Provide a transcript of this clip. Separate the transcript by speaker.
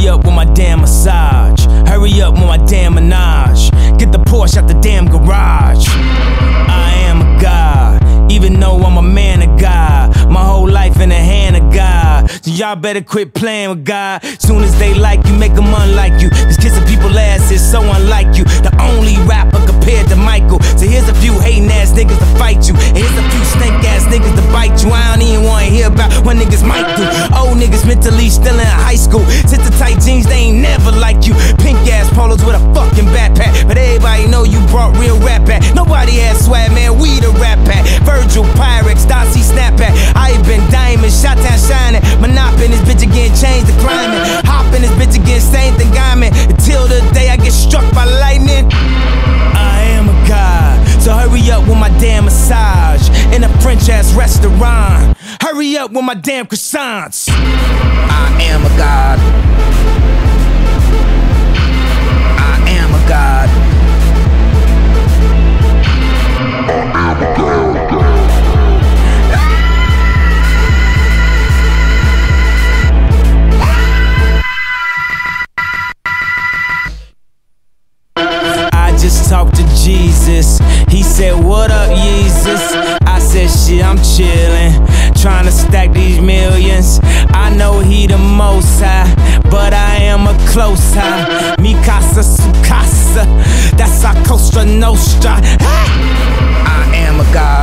Speaker 1: Hurry up with my damn massage. Hurry up with my damn menage. Get the Porsche out the damn garage. I am a god, even though I'm a man of God. My whole life in the hand of God. So y'all better quit playing with God. Soon as they like you, make them unlike you. Cause kissing people's ass is so unlike you. The only rapper compared to Michael. So here's a few hating ass niggas to fight you. And here's a few stank ass niggas to bite you. I don't even wanna hear about what niggas might do. Old niggas mentally still in high school. Sit the tight jeans, they ain't never like you. Pink ass polos with a fucking backpack. But everybody know you brought real rap back. Nobody has swag, man, we the rap pack. Virgil, Pyrex, Darcy, Snapback. I been diamond, shot town shining. Monop in this bitch again, change the climate. Hop in this bitch again, same thing I'm in. Until the day I get struck by lightning. I am a god, so hurry up with my damn massage. In a French ass restaurant. Hurry up with my damn croissants. I am a god. I am a god. I am a god. Just talked to Jesus. He said, what up, Jesus? I said, shit, I'm chillin', trying to stack these millions. I know he the most high, but I am a close high. Mi casa, su casa, that's our Costa Nostra. I am a god.